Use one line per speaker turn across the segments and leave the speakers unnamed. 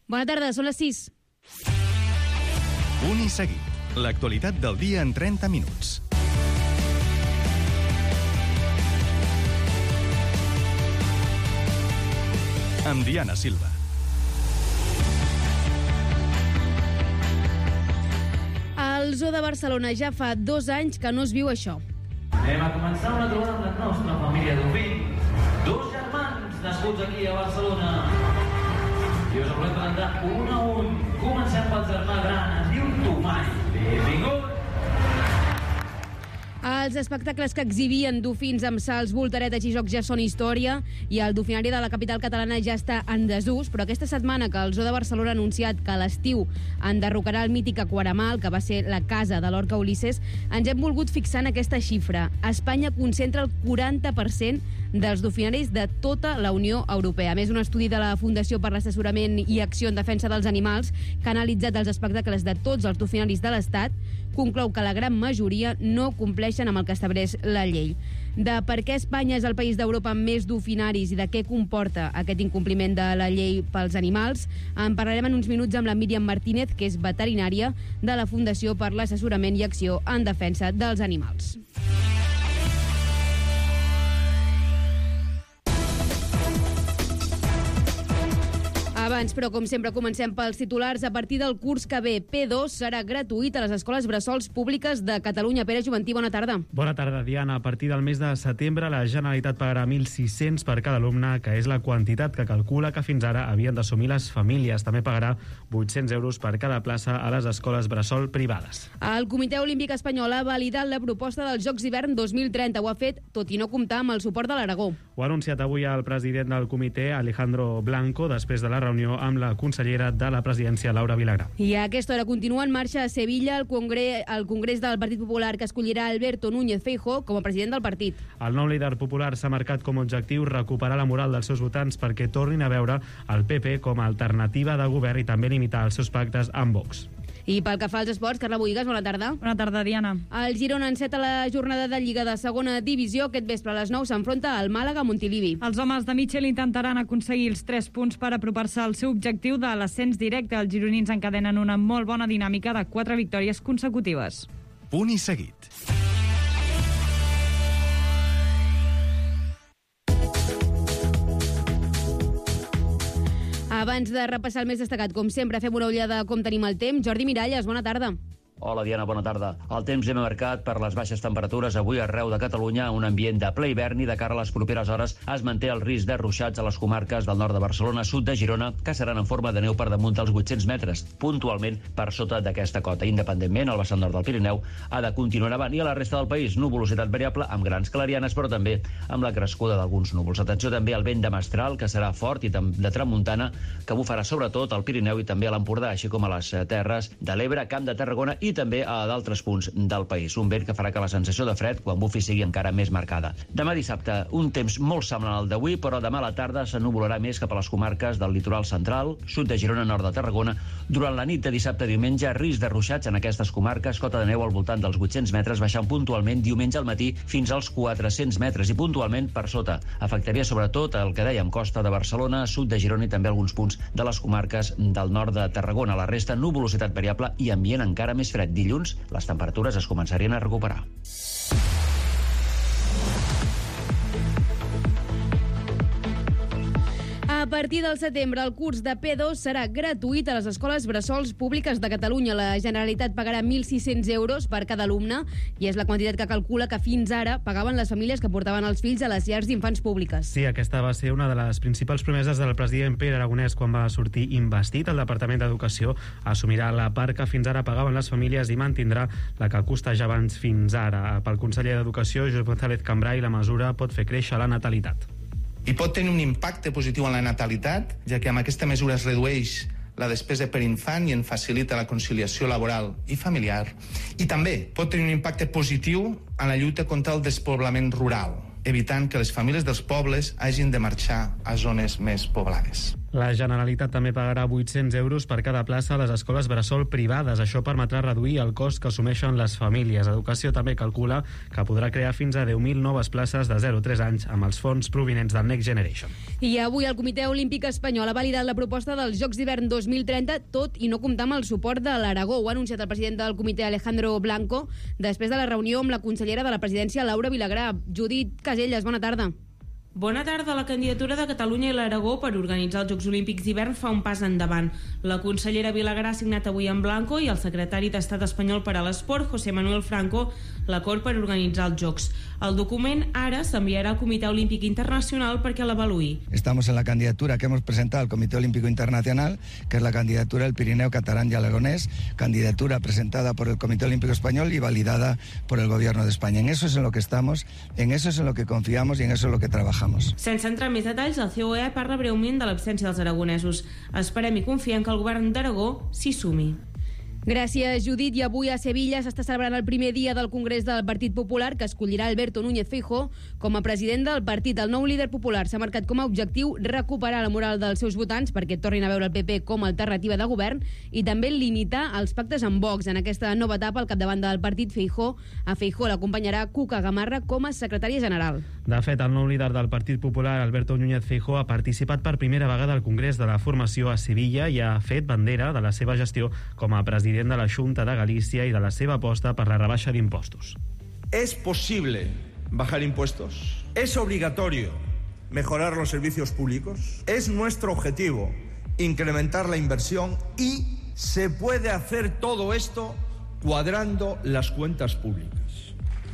Bona tarda, són les 6.
Punt i seguit. L'actualitat del dia en 30 minuts. Amb Diana Silva.
Al Zoo de Barcelona ja fa 2 anys que no es viu això.
Anem a començar una trobada amb la nostra família d'ovins. 2 germans nascuts aquí a Barcelona. I us volem presentar un a un. Comencem pel germà gran, es diu Tomàs. Benvingut.
Els espectacles que exhibien dofins amb salts, voltaretes i jocs ja són història i el dofinari de la capital catalana ja està en desús, però aquesta setmana que el Zoo de Barcelona ha anunciat que a l'estiu enderrocarà el mític Aquaramal, que va ser la casa de l'orca Ulisses, ens hem volgut fixar en aquesta xifra. Espanya concentra el 40% dels dofinaris de tota la Unió Europea. A més, un estudi de la Fundació per l'Assessorament i Acció en Defensa dels Animals, que ha analitzat els espectacles de tots els dofinaris de l'Estat, conclou que la gran majoria no compleixen amb el que estableix la llei. De per què Espanya és el país d'Europa amb més dofinaris i de què comporta aquest incompliment de la llei pels animals, en parlarem en uns minuts amb la Míriam Martínez, que és veterinària de la Fundació per l'Assessorament i Acció en Defensa dels Animals. Abans, però, com sempre, comencem pels titulars. A partir del curs que ve, P2 serà gratuït a les escoles bressols públiques de Catalunya. Pere Juventí, bona tarda.
Bona tarda, Diana. A partir del mes de setembre, la Generalitat pagarà 1.600 per cada alumne, que és la quantitat que calcula que fins ara havien d'assumir les famílies. També pagarà 800 euros per cada plaça a les escoles bressol privades.
El Comitè Olímpic Espanyol ha validat la proposta dels Jocs d'Hivern 2030. Ho ha fet, tot i no comptar amb el suport de l'Aragó.
Ho ha anunciat avui el president del comitè, Alejandro Blanco, després de la reunió amb la consellera de la presidència, Laura Vilagrà.
I a aquesta hora continua en marxa a Sevilla el Congrés del Partit Popular, que escollirà Alberto Núñez Feijóo com a president del partit.
El nou líder popular s'ha marcat com a objectiu recuperar la moral dels seus votants perquè tornin a veure el PP com a alternativa de govern i també limitar els seus pactes amb Vox.
I pel que fa als esports, Carla Bohigas, bona tarda.
Bona tarda, Diana.
El Girona enceta la jornada de Lliga de segona divisió. Aquest vespre a les 9 s'enfronta al Màlaga Montilivi.
Els homes de Michel intentaran aconseguir els 3 punts per apropar-se al seu objectiu de l'ascens directe. Els gironins encadenen una molt bona dinàmica de 4 victòries consecutives.
Punt i seguit.
Abans de repassar el més destacat, com sempre, fem una ullada com tenim el temps. Jordi Miralles, bona tarda.
Hola, Diana, bona tarda. El temps hem marcat per les baixes temperatures avui arreu de Catalunya, un ambient de ple hivern i de cara a les properes hores es manté el risc de ruixats a les comarques del nord de Barcelona, sud de Girona, que seran en forma de neu per damunt dels 800 metres, puntualment per sota d'aquesta cota. Independentment, el vessant nord del Pirineu ha de continuar avant i a la resta del país, nuvolositat variable amb grans clarianes, però també amb la crescuda d'alguns núvols. Atenció també al vent de mestral, que serà fort i de tramuntana, que bufarà sobretot al Pirineu i també a l'Empordà, així com a les terres de l'Ebre, Camp de Tarragona i també a d'altres punts del país. Un vent que farà que la sensació de fred, quan bufi, sigui encara més marcada. Demà dissabte, un temps molt semblant al d'avui, però demà a la tarda s'ennuvolarà més cap a les comarques del litoral central, sud de Girona, nord de Tarragona. Durant la nit de dissabte a diumenge, risc de ruixats en aquestes comarques, cota de neu al voltant dels 800 metres, baixant puntualment diumenge al matí fins als 400 metres i puntualment per sota. Afectaria sobretot el que dèiem, costa de Barcelona, sud de Girona i també alguns punts de les comarques del nord de Tarragona. La resta, nuvolositat variable i ambient encara més fred. Dilluns, les temperatures es començarien a recuperar.
A partir del setembre, el curs de P2 serà gratuït a les escoles bressols públiques de Catalunya. La Generalitat pagarà 1.600 euros per cada alumne i és la quantitat que calcula que fins ara pagaven les famílies que portaven els fills a les llars d'infants públiques.
Sí, aquesta va ser una de les principals promeses del president Pere Aragonès quan va sortir investit. El Departament d'Educació assumirà la part que fins ara pagaven les famílies i mantindrà la que costejava abans fins ara. Pel conseller d'Educació, Josep González Cambray, la mesura pot fer créixer la natalitat.
I pot tenir un impacte positiu en la natalitat, ja que amb aquesta mesura es redueix la despesa per infant i en facilita la conciliació laboral i familiar. I també pot tenir un impacte positiu en la lluita contra el despoblament rural, evitant que les famílies dels pobles hagin de marxar a zones més poblades.
La Generalitat també pagarà 800 euros per cada plaça a les escoles bressol privades. Això permetrà reduir el cost que assumeixen les famílies. Educació també calcula que podrà crear fins a 10.000 noves places de 0 a 3 anys amb els fons provinents del Next Generation.
I avui el Comitè Olímpic Espanyol ha validat la proposta dels Jocs d'Hivern 2030, tot i no comptar amb el suport de l'Aragó. Ho ha anunciat el president del comitè, Alejandro Blanco, després de la reunió amb la consellera de la presidència, Laura Vilagrà. Judit Caselles, bona tarda.
Bona tarda. La candidatura de Catalunya i l'Aragó per organitzar els Jocs Olímpics d'hivern fa un pas endavant. La consellera Vilagrà ha signat avui amb Blanco i el secretari d'Estat espanyol per a l'Esport, José Manuel Franco, l'acord per organitzar els Jocs. El document ara s'enviarà al Comitè Olímpic Internacional perquè l'avaluï.
Estamos en la candidatura que hemos presentado al Comité Olímpico Internacional, que es la candidatura del Pirineo Catalán y Aragonés, candidatura presentada por el Comité Olímpico Español y validada por el Gobierno de España. En eso es en lo que estamos, en eso es en lo que confiamos y en eso es lo que trabajamos.
Sense entrar en més detalls, el COE parla breument de l'absència dels aragonesos. Esperem i confiem que el govern d'Aragó s'hi sumi.
Gràcies, Judit. I avui a Sevilla s'està celebrant el primer dia del Congrés del Partit Popular, que escollirà Alberto Núñez Feijóo com a president del partit. El nou líder popular s'ha marcat com a objectiu recuperar la moral dels seus votants perquè tornin a veure el PP com a alternativa de govern i també limitar els pactes amb Vox. En aquesta nova etapa, al capdavant del partit, a Feijóo l'acompanyarà Cuca Gamarra com a secretària general.
De fet, el nou líder del Partit Popular, Alberto Núñez Feijóo, ha participat per primera vegada al Congrés de la Formació a Sevilla i ha fet bandera de la seva gestió com a president de la Junta de Galícia y de la seva aposta per la rebaixa d'impostos.
¿Es posible bajar impuestos? ¿Es obligatorio mejorar los servicios públicos? Es nuestro objetivo incrementar la inversión y se puede hacer todo esto cuadrando las cuentas públicas.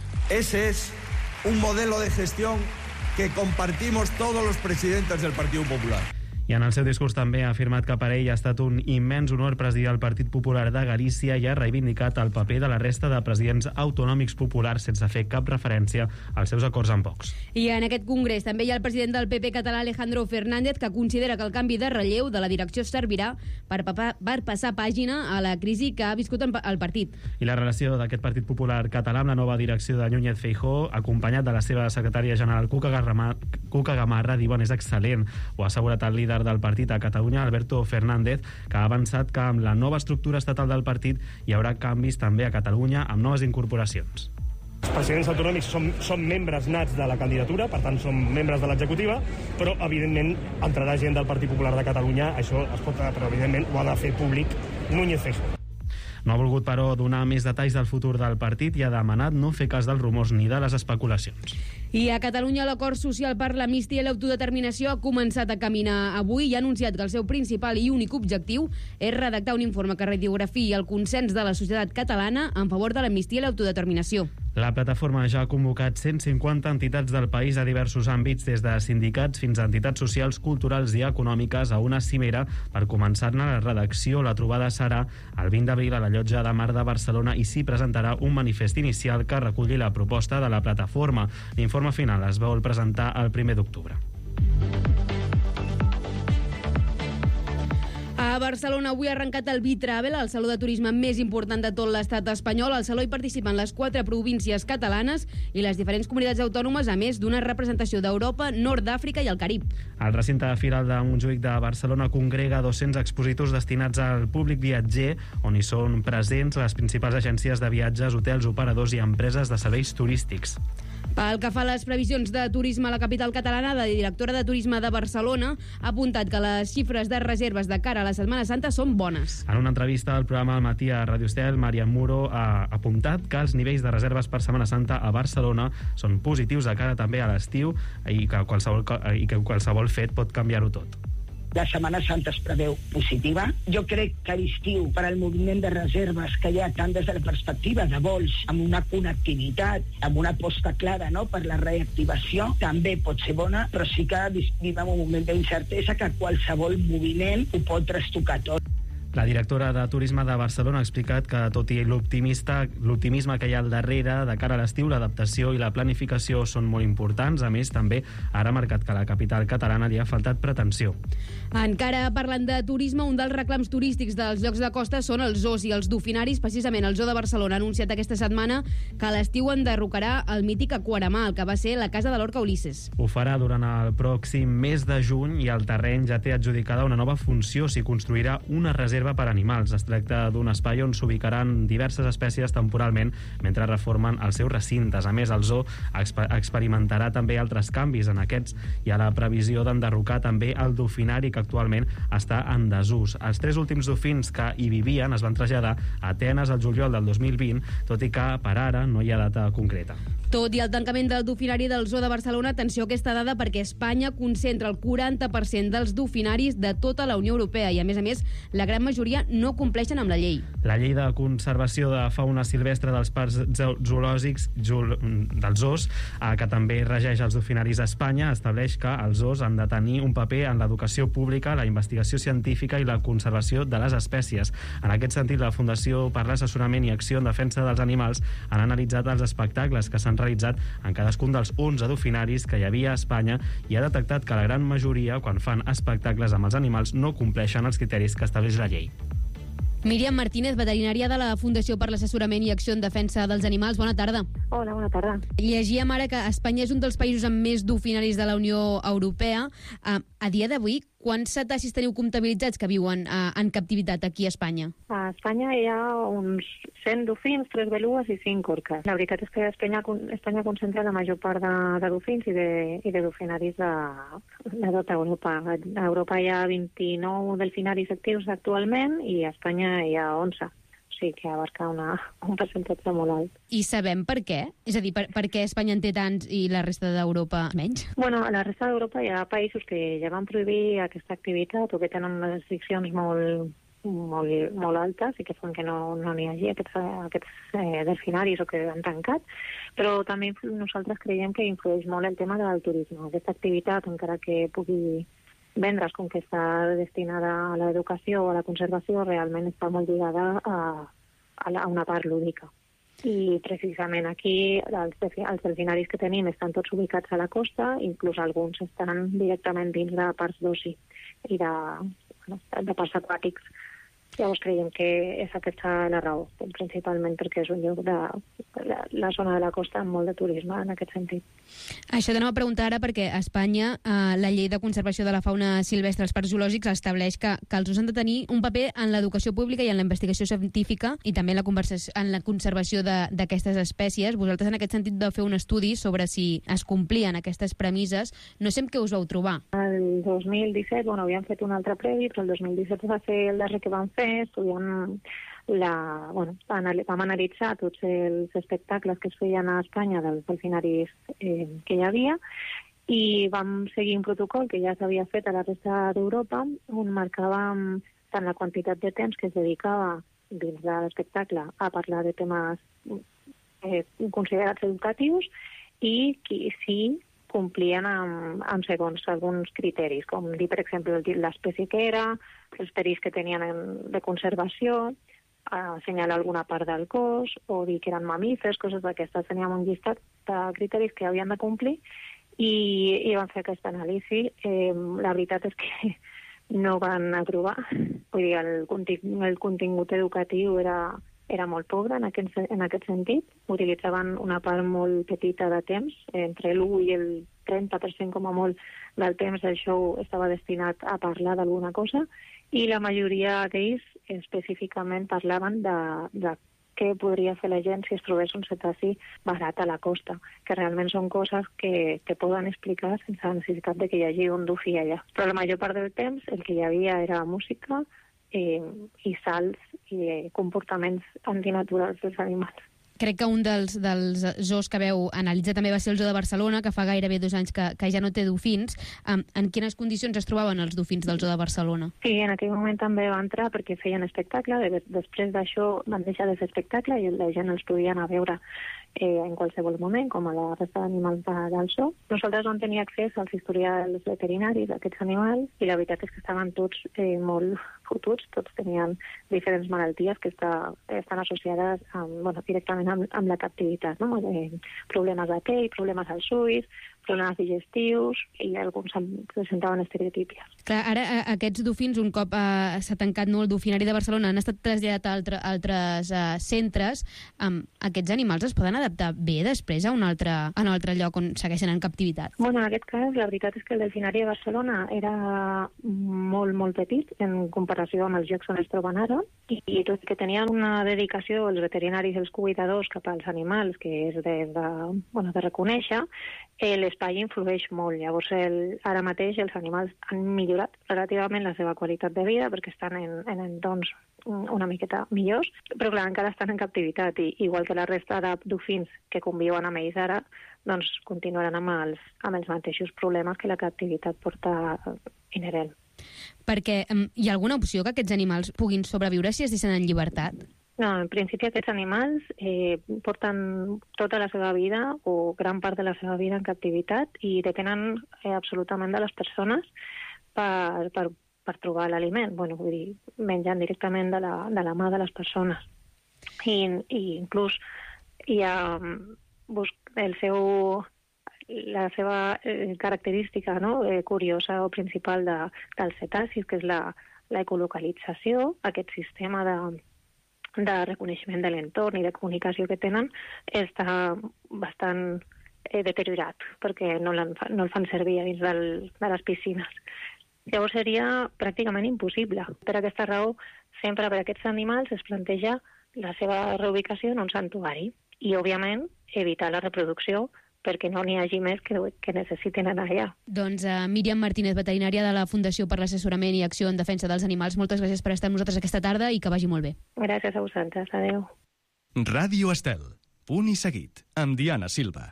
Ese es un modelo de gestión que compartimos todos los presidentes del Partido Popular.
I en el seu discurs també ha afirmat que per ell ha estat un immens honor presidir el Partit Popular de Galícia i ha reivindicat el paper de la resta de presidents autonòmics populars sense fer cap referència als seus acords amb Vox.
I en aquest congrés també hi ha el president del PP català, Alejandro Fernández, que considera que el canvi de relleu de la direcció servirà per passar pàgina a la crisi que ha viscut el partit.
I la relació d'aquest Partit Popular català amb la nova direcció de Núñez Feijóo, acompanyat de la seva secretària general Cuca Gamarra, diuen és excel·lent. Ho ha assegurat el líder del partit a Catalunya, Alberto Fernández, que ha avançat que amb la nova estructura estatal del partit hi haurà canvis també a Catalunya amb noves incorporacions.
Els presidents autonòmics són membres nats de la candidatura, per tant són membres de l'executiva, però evidentment entrarà gent del Partit Popular de Catalunya, això es pot, però evidentment ho ha de fer públic Núñez Feijóo.
No ha volgut, però, donar més detalls del futur del partit i ha demanat no fer cas dels rumors ni de les especulacions.
I a Catalunya l'acord social per l'amnistia i l'autodeterminació ha començat a caminar avui i ha anunciat que el seu principal i únic objectiu és redactar un informe que radiografiï el consens de la societat catalana en favor de l'amnistia i l'autodeterminació.
La plataforma ja ha convocat 150 entitats del país a diversos àmbits, des de sindicats fins a entitats socials, culturals i econòmiques, a una cimera per començar-ne la redacció. La trobada serà el 20 d'abril a la Llotja de Mar de Barcelona i s'hi presentarà un manifest inicial que reculli la proposta de la plataforma. L'informe final es vol presentar el 1 d'octubre.
A Barcelona avui ha arrencat el B-Travel, el saló de turisme més important de tot l'estat espanyol. Al saló hi participen les 4 províncies catalanes i les diferents comunitats autònomes, a més d'una representació d'Europa, Nord d'Àfrica i el Carib.
El recinte firal de Montjuïc de Barcelona congrega 200 expositors destinats al públic viatger, on hi són presents les principals agències de viatges, hotels, operadors i empreses de serveis turístics.
Pel que fa a les previsions de turisme a la capital catalana, la directora de Turisme de Barcelona ha apuntat que les xifres de reserves de cara a la Setmana Santa són bones.
En una entrevista al programa Al matí a Radio Estel, Maria Muro ha apuntat que els nivells de reserves per Setmana Santa a Barcelona són positius de cara també a l'estiu i que qualsevol fet pot canviar-ho tot.
La Setmana Santa es preveu positiva. Jo crec que l'estiu, per al moviment de reserves que hi ha tant des de la perspectiva de vols, amb una connectivitat, amb una aposta clara, no?, per la reactivació, també pot ser bona, però sí que vivim un moment d'incertesa que qualsevol moviment ho pot trastocar tot.
La directora de Turisme de Barcelona ha explicat que, tot i l'optimisme que hi ha al darrere, de cara a l'estiu, l'adaptació i la planificació són molt importants. A més, també ha remarcat que a la capital catalana li ha faltat pretensió.
Encara parlant de turisme, un dels reclams turístics dels llocs de costa són els zoos i els dofinaris. Precisament el Zoo de Barcelona ha anunciat aquesta setmana que a l'estiu enderrocarà el mític Aquaramar, el que va ser la casa de l'orca Ulisses.
Ho farà durant el pròxim mes de juny i el terreny ja té adjudicada una nova funció: s'hi construirà una reserva per animals. Es tracta d'un espai on s'ubicaran diverses espècies temporalment mentre reformen els seus recintes. A més, el zoo experimentarà també altres canvis. En aquests hi ha la previsió d'enderrocar també el dofinari, que actualment està en desús. Els 3 últims dofins que hi vivien es van traslladar a Atenes al juliol del 2020, tot i que per ara no hi ha data concreta.
Tot i el tancament del dofinari del Zoo de Barcelona, atenció a aquesta dada, perquè Espanya concentra el 40% dels dofinaris de tota la Unió Europea i, a més, la gran majoria no compleixen amb la llei.
La llei de conservació de fauna silvestre dels parcs zoològics dels zoos, que també regeix els dofinaris a Espanya, estableix que els zoos han de tenir un paper en l'educació pública, la investigació científica i la conservació de les espècies. En aquest sentit, la Fundació per l'Assessorament i Acció en Defensa dels Animals han analitzat els espectacles que s'han realitzat en cadascun dels 11 dofinaris que hi havia a Espanya i ha detectat que la gran majoria, quan fan espectacles amb els animals, no compleixen els criteris que estableix la llei.
Míriam Martínez, veterinària de la Fundació per l'Assessorament i Acció en Defensa dels Animals. Bona tarda.
Hola, bona tarda.
Llegíem ara que Espanya és un dels països amb més dofinaris de la Unió Europea. A dia d'avui, quants cetacis teniu comptabilitzats que viuen en captivitat aquí a Espanya?
A Espanya hi ha uns 100 dofins, 3 belugues i 5 orques. La veritat és que Espanya concentra la major part de dofins i de dofinaris de tota Europa. A Europa hi ha 29 delfinaris actius actualment i a Espanya hi ha 11. O sigui que abarca un percentatge molt alt.
I sabem per què? És a dir, per què Espanya en té tants i la resta d'Europa menys?
Bueno, a la resta d'Europa hi ha països que ja van prohibir aquesta activitat o que tenen unes restriccions molt altes i que fan que no n'hi hagi aquests delfinaris o que han tancat, però també nosaltres creiem que influeix molt el tema del turisme. Aquesta activitat, encara que pugui vendre's com que està destinada a l'educació o a la conservació, realment està molt lligada a una part lúdica. I precisament aquí els delfinaris que tenim estan tots ubicats a la costa, inclús alguns estan directament dins de parcs d'oci i de parcs aquàtics. Llavors creiem que és aquesta la raó, principalment perquè és un lloc de la zona de la costa amb molt de turisme en aquest sentit.
Això t'anem a preguntar ara perquè a Espanya la llei de conservació de la fauna silvestre als parcs zoològics estableix que els zoos han de tenir un paper en l'educació pública i en la investigació científica i també en la conservació d'aquestes espècies. Vosaltres en aquest sentit vau fer un estudi sobre si es complien aquestes premisses. No sé amb què us vau trobar.
El 2017, havíem fet un altre previ, però el 2017 va ser el darrer que vam fer, estudiant vam analitzar tots els espectacles que es feien a Espanya dels delfinaris que hi havia i vam seguir un protocol que ja s'havia fet a la resta d'Europa on marcàvem tant la quantitat de temps que es dedicava dins de l'espectacle a parlar de temes considerats educatius i si complien amb segons alguns criteris, com dir, per exemple, l'espècie que era, els perills que tenien de conservació, assenyalar alguna part del cos, o dir que eren mamífers, coses d'aquestes. Teníem un llistat de criteris que havien de complir i van fer aquesta anàlisi. La veritat és que no van aprovar. Vull dir, el contingut educatiu era molt pobre en aquest sentit. Utilitzaven una part molt petita de temps, entre l'1 i el 30% com a molt del temps el show estava destinat a parlar d'alguna cosa i la majoria d'ells específicament parlaven de què podria fer la gent si es trobés un cetaci barat a la costa, que realment són coses que poden explicar sense necessitat de que hi hagi un dofí allà. Però la major part del temps el que hi havia era música i salts i comportaments antinaturals dels animals.
Crec que un dels zoos que veu analitzar també va ser el Zoo de Barcelona, que fa gairebé 2 anys que ja no té dofins. En quines condicions es trobaven els dofins del Zoo de Barcelona?
Sí, en aquell moment també va entrar perquè feien espectacle. Després d'això van deixar de fer espectacle i la gent els podia anar a veure en qualsevol moment, com a la resta d'animals del zoo. Nosaltres vam tenir accés als historials veterinaris d'aquests animals i la veritat és que estaven tots molt fotuts, tots tenien diferents malalties que estan associades directament amb la captivitat, no? Problemes de pell, problemes als ulls, problemes digestius, i alguns presentaven estereotípies.
Clar, ara aquests dofins, un cop s'ha tancat el Delfinari de Barcelona, han estat traslladats a altres centres. Aquests animals es poden adaptar bé després a un altre lloc on segueixen en captivitat?
Bueno, en aquest cas, la veritat és que el Delfinari de Barcelona era molt, molt petit en comparació amb els llocs on es troben ara, i tot i que tenien una dedicació els veterinaris i els cuidadors cap als animals, que és de reconèixer, l'espai influeix molt. Llavors, ara mateix els animals han millorat relativament la seva qualitat de vida perquè estan en entorns una miqueta millors, però clar, encara estan en captivitat, i igual que la resta de dofins que conviuen amb ells ara, doncs continuaran amb els mateixos problemes que la captivitat porta inherent.
Perquè hi ha alguna opció que aquests animals puguin sobreviure si es deixen en llibertat?
No, en principi aquests animals porten tota la seva vida o gran part de la seva vida en captivitat i depenen absolutament de les persones per trobar l'aliment. Vull dir, mengen directament de la mà de les persones. I inclús hi ha la seva característica curiosa o principal dels cetacis, que és l'ecolocalització, aquest sistema de reconeixement de l'entorn i de comunicació que tenen està bastant deteriorat, perquè no el fan servir dins de les piscines. Llavors seria pràcticament impossible. Per aquesta raó, sempre per aquests animals es planteja la seva reubicació en un santuari i, òbviament, evitar la reproducció perquè no n'hi hagi més que necessitin anar allà.
Doncs Míriam Martínez, veterinària de la Fundació per l'Assessorament i Acció en Defensa dels Animals, moltes gràcies per estar amb nosaltres aquesta tarda i que vagi molt bé.
Gràcies a vosaltres. Adéu.
Ràdio Estel. Punt i seguit. Amb Diana Silva.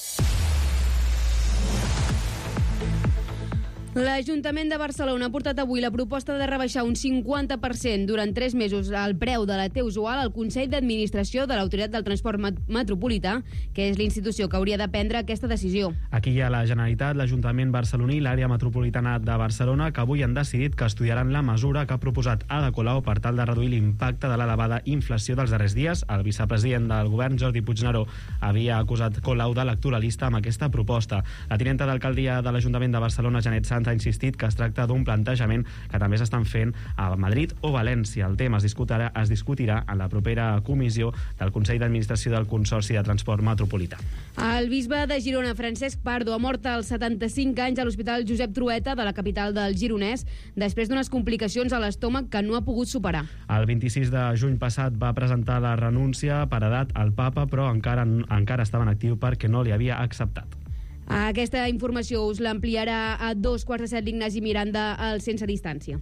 L'Ajuntament de Barcelona ha portat avui la proposta de rebaixar un 50% durant 3 mesos el preu de la T usual al Consell d'Administració de l'Autoritat del Transport Metropolità, que és l'institució que hauria de prendre aquesta decisió.
Aquí hi ha la Generalitat, l'Ajuntament barceloní i l'Àrea Metropolitana de Barcelona, que avui han decidit que estudiaran la mesura que ha proposat Ada Colau per tal de reduir l'impacte de l'elevada inflació dels darrers dies. El vicepresident del govern, Jordi Puigneró, havia acusat Colau d'electoralista amb aquesta proposta. La tinenta d'alcaldia de l'Ajuntament de Barcelona, Janet Sanz, ha insistit que es tracta d'un plantejament que també s'estan fent a Madrid o València. El tema es discutirà en la propera comissió del Consell d'Administració del Consorci de Transport Metropolità.
El bisbe de Girona, Francesc Pardo, ha mort als 75 anys a l'Hospital Josep Trueta de la capital del Gironès després d'unes complicacions a l'estómac que no ha pogut superar.
El 26 de juny passat va presentar la renúncia per edat al papa, però encara estava en actiu perquè no li havia acceptat.
Aquesta informació us l'ampliarà a 2:15 l'Ignasi Miranda al Sense Distància.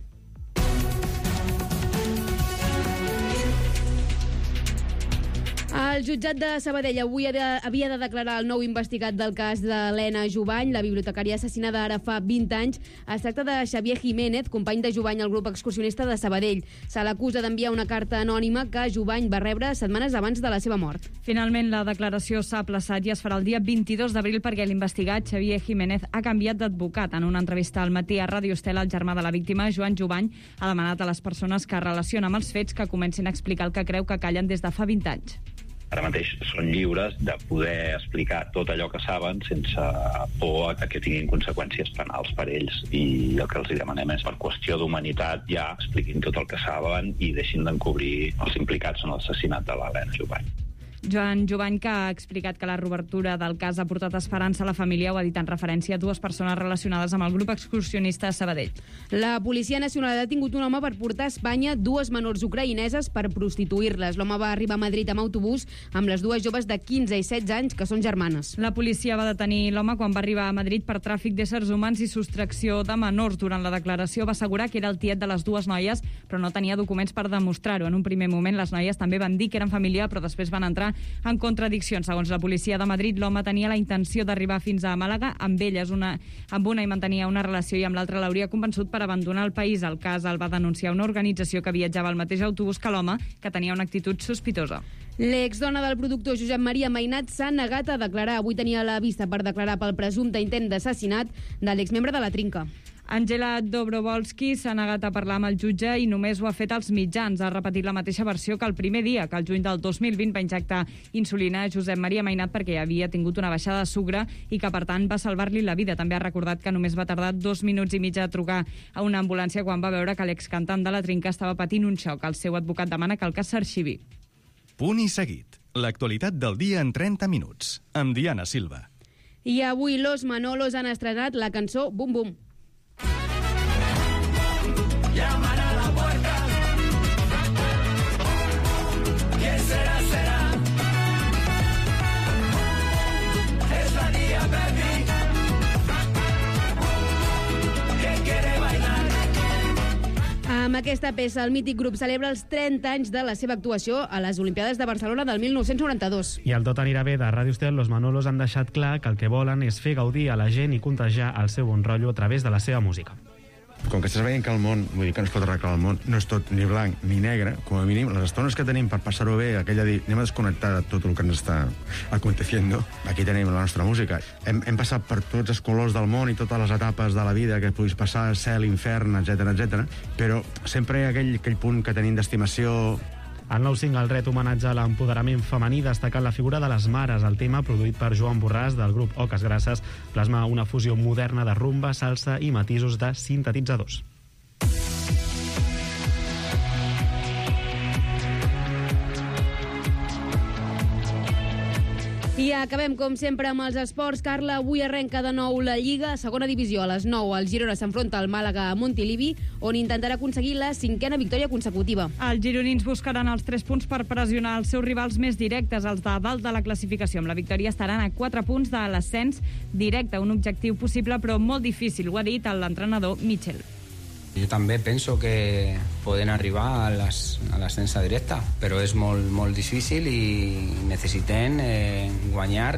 El jutjat de Sabadell avui havia de declarar el nou investigat del cas d'Helena Jubany, la bibliotecària assassinada ara fa 20 anys. Es tracta de Xavier Jiménez, company de Jubany al grup excursionista de Sabadell. Se l'acusa d'enviar una carta anònima que Jubany va rebre setmanes abans de la seva mort.
Finalment, la declaració s'ha aplaçat i es farà el dia 22 d'abril perquè l'investigat Xavier Jiménez ha canviat d'advocat. En una entrevista al matí a Ràdio Estel, el germà de la víctima, Joan Jubany, ha demanat a les persones que relacionen amb els fets que comencin a explicar el que creu que callen des de fa 20 anys.
Ara mateix són lliures de poder explicar tot allò que saben sense por a que tinguin conseqüències penals per ells, i el que els demanem és, per qüestió d'humanitat, ja expliquin tot el que saben i deixin d'encobrir els implicats en l'assassinat de l'Helena Jubany.
Joan Jubany, que ha explicat que la reobertura del cas ha portat esperança a la família, ho ha dit en referència a 2 persones relacionades amb el grup excursionista a Sabadell.
La Policia Nacional ha detingut un home per portar a Espanya 2 menors ucraïneses per prostituir-les. L'home va arribar a Madrid amb autobús amb les 2 joves de 15 i 16 anys, que són germanes.
La policia va detenir l'home quan va arribar a Madrid per tràfic d'éssers humans i sostracció de menors. Durant la declaració va assegurar que era el tiet de les 2 noies, però no tenia documents per demostrar-ho. En un primer moment, les noies també van dir que eren família, però després van entrar en contradiccions. Segons la policia de Madrid, l'home tenia la intenció d'arribar fins a Màlaga amb elles, amb una hi mantenia una relació i amb l'altra l'hauria convençut per abandonar el país. El cas el va denunciar una organització que viatjava al mateix autobús que l'home, que tenia una actitud sospitosa.
L'exdona del productor Josep Maria Mainat s'ha negat a declarar. Avui tenia la vista per declarar pel presumpte intent d'assassinat de l'exmembre de la Trinca.
Angela Dobrovolsky s'ha negat a parlar amb el jutge i només ho ha fet als mitjans. Ha repetit la mateixa versió que el primer dia, que el juny del 2020 va injectar insulina a Josep Maria Mainat perquè havia tingut una baixada de sucre i que, per tant, va salvar-li la vida. També ha recordat que només va tardar 2 minuts i mig a trucar a una ambulància quan va veure que l'excantant de la Trinca estava patint un xoc. El seu advocat demana que el cas s'arxivi.
Punt i seguit. L'actualitat del dia en 30 minuts. Amb Diana Silva.
I avui Los Manolos han estrenat la cançó Bum Bum.
Llaman a la puerta. ¿Quién será? Es la tía Pepi. ¿Qué quiere bailar?
Amb aquesta peça, el mític grup celebra els 30 anys de la seva actuació a les Olimpiades de Barcelona del 1992.
I el Tot anirà bé de Ràdio Estel, Los Manolos han deixat clar que el que volen és fer gaudir a la gent i contagiar el seu bon rotllo a través de la seva música.
Com que estàs veient que el món, vull dir que no es pot arreglar el món, no és tot ni blanc ni negre, com a mínim, les estones que tenim per passar-ho bé, aquella de dir, anem a desconnectar de tot el que ens està aconteciendo, aquí tenim la nostra música. Hem passat per tots els colors del món i totes les etapes de la vida que puguis passar, cel, infern, etc, però sempre hi ha aquell punt que tenim d'estimació.
El nou single ret homenatge a l'empoderament femení destacant la figura de les mares. El tema, produït per Joan Borràs del grup Oques Grasses, plasma una fusió moderna de rumba, salsa i matisos de sintetitzadors.
I acabem, com sempre, amb els esports. Carla, avui arrenca de nou la Lliga, segona divisió. A les 9 el Girona s'enfronta al Màlaga a Montilivi, on intentarà aconseguir la 5a victòria consecutiva.
Els gironins buscaran els 3 punts per pressionar els seus rivals més directes, els de dalt de la classificació. Amb la victòria estaran a 4 punts de l'ascens directe, un objectiu possible però molt difícil, ho ha dit l'entrenador Michel.
Jo també penso que poden arribar a l'ascensa directa, però és molt difícil i necessitem guanyar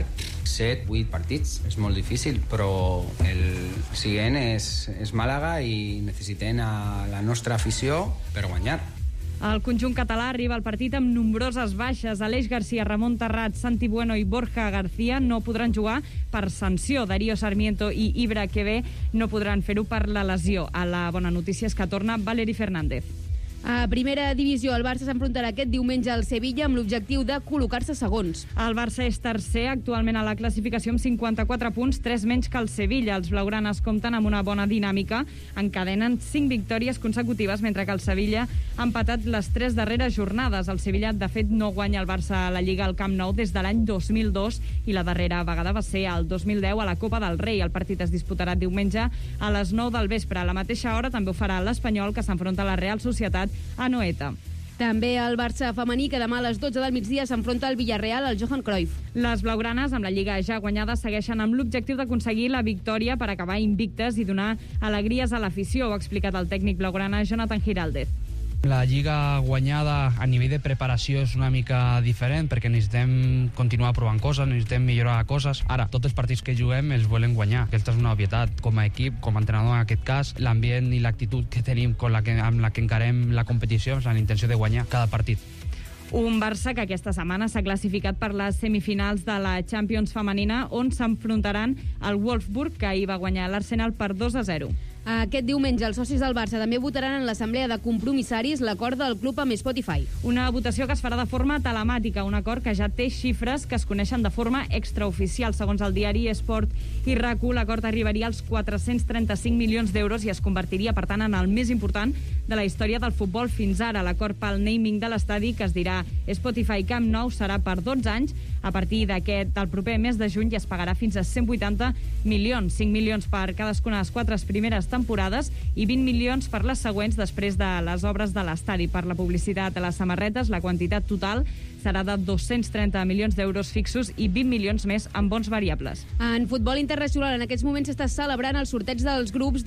7-8 partits. És molt difícil, però el següent és Màlaga i necessitem a la nostra afició per guanyar.
El conjunt català arriba al partit amb nombroses baixes. Aleix García, Ramon Terrat, Santi Bueno i Borja García no podran jugar per sanció. Darío Sarmiento i Ibra Quevé no podran fer-ho per la lesió. A la bona notícia és que torna Valeri Fernández.
A primera divisió, el Barça s'enfrontarà aquest diumenge al Sevilla amb l'objectiu de col·locar-se segons.
El Barça és tercer actualment a la classificació amb 54 punts, 3 menys que el Sevilla. Els blaugranes compten amb una bona dinàmica, encadenen 5 victòries consecutives, mentre que el Sevilla ha empatat les 3 darreres jornades. El Sevilla, de fet, no guanya el Barça a la Lliga al Camp Nou des de l'any 2002 i la darrera vegada va ser el 2010 a la Copa del Rei. El partit es disputarà diumenge a les 9 del vespre. A la mateixa hora també ho farà l'Espanyol, que s'enfronta a la Real Societat a Noeta.
També el Barça femení, que demà a les 12 del migdia s'enfronta al Villarreal al Johan Cruyff.
Les blaugranes, amb la Lliga ja guanyada, segueixen amb l'objectiu d'aconseguir la victòria per acabar invictes i donar alegries a l'afició, ho ha explicat el tècnic blaugrana Jonathan Giraldez.
La Lliga guanyada a nivell de preparació és una mica diferent perquè necessitem continuar provant coses, necessitem millorar coses. Ara, tots els partits que juguem els volem guanyar. Aquesta és una obvietat. Com a equip, com a entrenador en aquest cas, l'ambient i l'actitud que tenim amb la que encarem la competició és la intenció de guanyar cada partit.
Un Barça que aquesta setmana s'ha classificat per les semifinals de la Champions femenina, on s'enfrontaran al Wolfsburg, que ahir va guanyar l'Arsenal per 2-0.
Aquest diumenge els socis del Barça també votaran en l'assemblea de compromissaris l'acord del club amb Spotify.
Una votació que es farà de forma telemàtica, un acord que ja té xifres que es coneixen de forma extraoficial. Segons el diari Esport i RAC1, l'acord arribaria als 435 milions d'euros i es convertiria, per tant, en el més important de la història del futbol fins ara. L'acord pel naming de l'estadi, que es dirà Spotify Camp Nou, serà per 12 anys. A partir del proper mes de juny ja es pagarà fins a 180 milions, 5 milions per cadascuna de les 4 primeres temporades i 20 milions per les següents després de les obres de l'estadi. Per la publicitat a les samarretes, la quantitat total serà de 230 milions d'euros fixos i 20 milions més en bons variables.
En futbol internacional, en aquests moments s'està celebrant el sorteig dels grups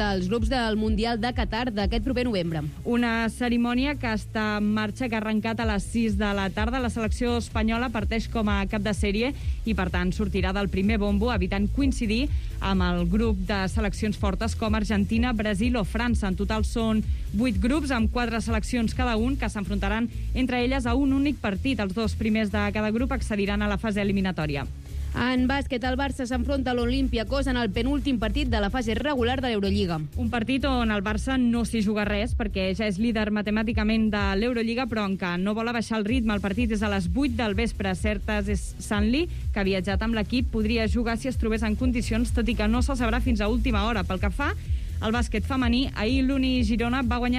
del Mundial de Qatar d'aquest proper novembre.
Una cerimònia que està en marxa, que ha arrencat a les 6 de la tarda. La selecció espanyola parteix com a cap de sèrie i, per tant, sortirà del primer bombo, evitant coincidir amb el grup de seleccions fortes com Argentina, Brasil o França. En total són 8 grups amb 4 seleccions cada un que s'enfrontaran entre elles a un únic partit. Els 2 primers de cada grup accediran a la fase eliminatòria.
En bàsquet, el Barça s'enfronta a l'Olympiacos en el penúltim partit de la fase regular de l'Eurolliga.
Un partit on el Barça no s'hi juga res, perquè ja és líder matemàticament de l'Eurolliga, però en què no vol abaixar el ritme. El partit és a les 8 del vespre. Certes és Sanli, que ha viatjat amb l'equip, podria jugar si es trobés en condicions, tot i que no se sabrà fins a última hora. Pel que fa al bàsquet femení, ahir l'Uni Girona va guanyar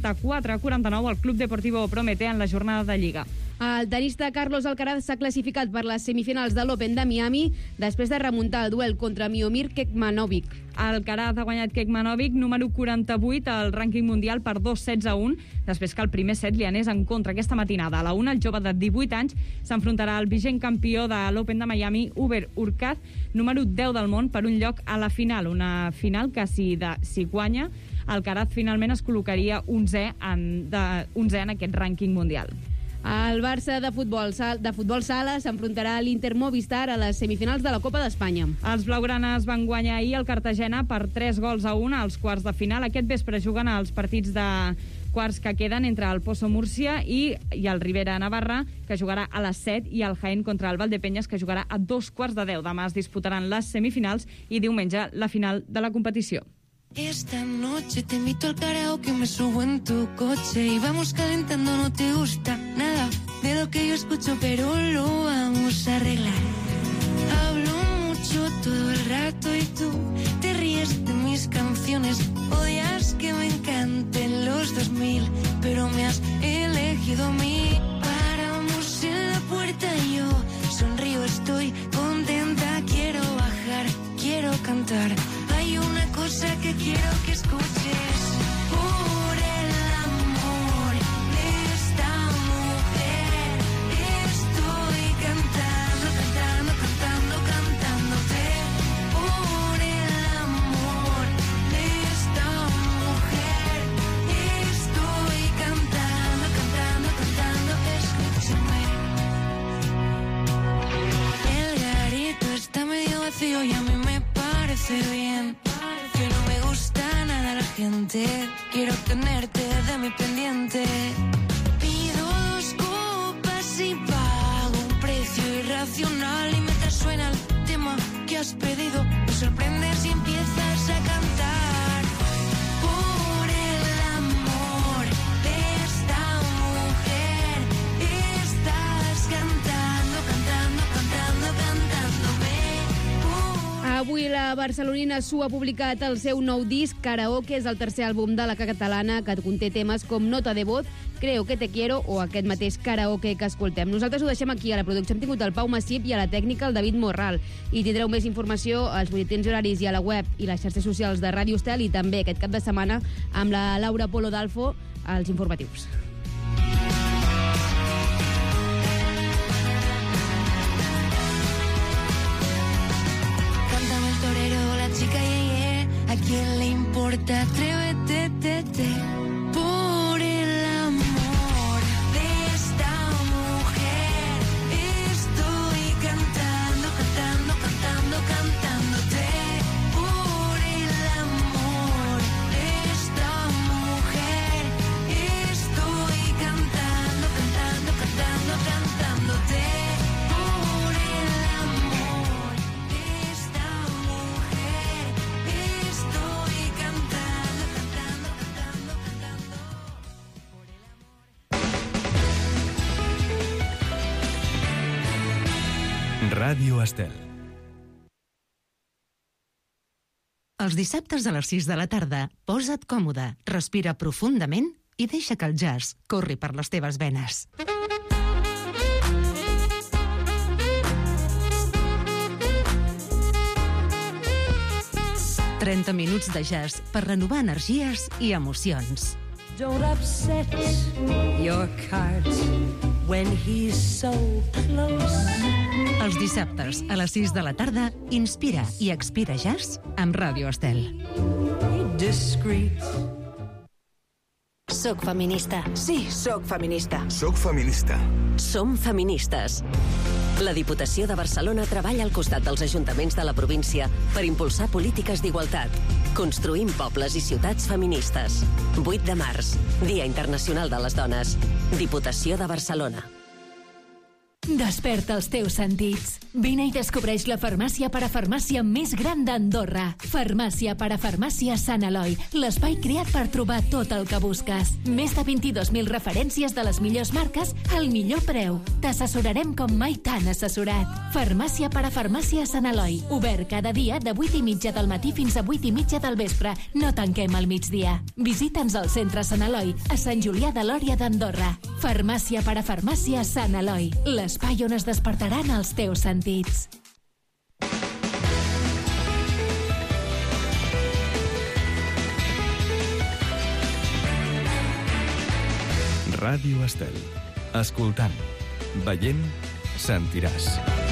74-49 al Club Deportivo Prometeo en la jornada de Lliga.
El tenista Carlos Alcaraz s'ha classificat per les semifinals de l'Open de Miami després de remuntar el duel contra Miomir Kekmanovic.
Alcaraz ha guanyat Kekmanovic, número 48 al rànquing mundial per 2-16-1, després que el primer set li anés en contra aquesta matinada. A la una, el jove de 18 anys s'enfrontarà al vigent campió de l'Open de Miami, Hubert Hurkacz, número 10 del món, per un lloc a la final. Una final que, si guanya, Alcaraz finalment es col·locaria 11è en aquest rànquing mundial.
El Barça de futbol sala s'enfrontarà a l'Inter Movistar a les semifinals de la Copa d'Espanya. Els
blaugranes van guanyar ahir el Cartagena per 3-1 als quarts de final. Aquest vespre juguen els partits de quarts que queden entre el Pozo Múrcia i el Rivera Navarra, que jugarà a les 7, i el Jaén contra el Valdepeñas, que jugarà a 9:15. Demà es disputaran les semifinals i diumenge la final de la competició.
Esta noche te invito al karaoke, me subo en tu coche y vamos calentando. No te gusta nada de lo que yo escucho, pero lo vamos a arreglar. Hablo mucho todo el rato y tú te ríes de mis canciones. Odias que me encanten los 2000, pero me has elegido a mí. Paramos en la puerta y yo sonrío, estoy contenta. Quiero bajar, quiero cantar. Hay una cosa que quiero que escuches. Por el amor de esta mujer estoy cantando, cantando, cantando, cantándote. Por el amor de esta mujer estoy cantando, cantando, cantando, escúchame. El garito está medio vacío y a mí me parece bien, que no me gusta nada la gente. Quiero tenerte de mi pendiente. Pido 2 copas y pago un precio irracional. Y mientras suena el tema que has pedido, me sorprendes y empiezas a cantar. Por el amor de esta mujer estás cantando, cantando, cantando, cantándome.
Avui la barcelonina Su ha publicat el seu nou disc, Karaoke. És el tercer àlbum de la catalana que conté temes com Nota de Voz, Creo que te quiero o aquest mateix Karaoke que escoltem. Nosaltres ho deixem aquí. A la producció hem tingut el Pau Massip i a la tècnica el David Morral. I tindreu més informació als butlletins horaris i a la web i les xarxes socials de Ràdio Estel, i també aquest cap de setmana amb la Laura Polo d'Alfo als informatius.
Chica, ¿a quién le importa? Atrévete, por el amor de esta mujer estoy cantando, cantando, cantando, cantándote. Por el amor de esta mujer estoy cantando, cantando, cantando, cantándote. Por el amor de esta mujer estoy cantando, cantando, cantando, cantando.
Ràdio Estel.
Els dissabtes a les 6 de la tarda, posa't còmode, respira profundament i deixa que el jazz corri per les teves venes. «30 minuts de jazz per renovar energies i emocions».
Don't upset your cart when he's so close.
Els dissabtes a les 6 de la tarda, inspira i expira jazz amb Ràdio Estel.
Discreet.
Soc feminista.
Sí, soc feminista.
Soc feminista.
Som feministes. La Diputació de Barcelona treballa al costat dels ajuntaments de la província per impulsar polítiques d'igualtat. Construïm pobles i ciutats feministes. 8 de març, Dia Internacional de les Dones. Diputació de Barcelona.
Desperta els teus sentits. Vine i descobreix la farmàcia parafarmàcia més gran d'Andorra. Farmàcia parafarmàcia Sant Eloi, l'espai creat per trobar tot el que busques. Més de 22.000 referències de les millors marques al millor preu. T'assessorarem com mai t'han assessorat. Farmàcia parafarmàcia Sant Eloi, obert cada dia de 8:30 del matí fins a 8:30 del vespre. No tanquem al migdia. Visita'ns al centre Sant Eloi, a Sant Julià de Lòria d'Andorra. Farmàcia parafarmàcia Sant Eloi, l'espai on es despertaran els teus sentits.
Ràdio Estel. Escoltant, veient, sentiràs.